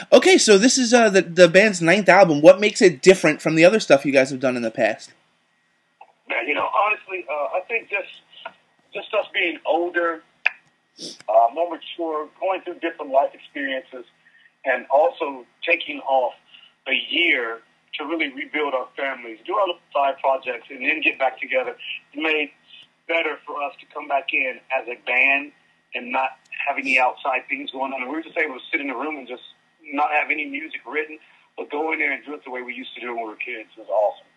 Okay, so this is the band's ninth album. What makes it different from the other stuff you guys have done in the past? Man, honestly, I think just us being older, more mature, going through different life experiences, and also taking off a year to really rebuild our families, do our little side projects, and then get back together. It made it better for us to come back in as a band and not have any outside things going on. And we were just able to sit in the room and just not have any music written, but go in there and do it the way we used to do it when we were kids. It was awesome.